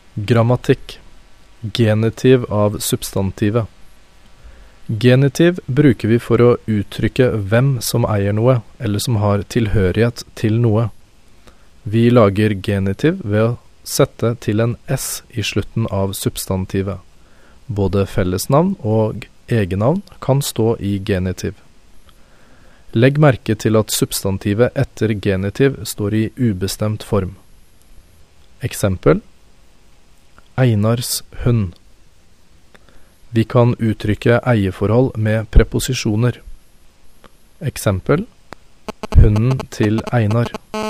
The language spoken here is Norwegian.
Grammatikk. Genitiv av substantivet. Genitiv bruker vi for å uttrykke hvem som eier noe, eller som har tilhørighet til noe. Vi lager genitiv ved å sette til en S i slutten av substantivet. Både fellesnavn og egennavn kan stå i genitiv. Legg merke til at substantivet etter genitiv står i ubestemt form. Eksempel: Einars hund. Vi kan uttrykke eierforhold med preposisjoner. Eksempel: Hunden til Einar.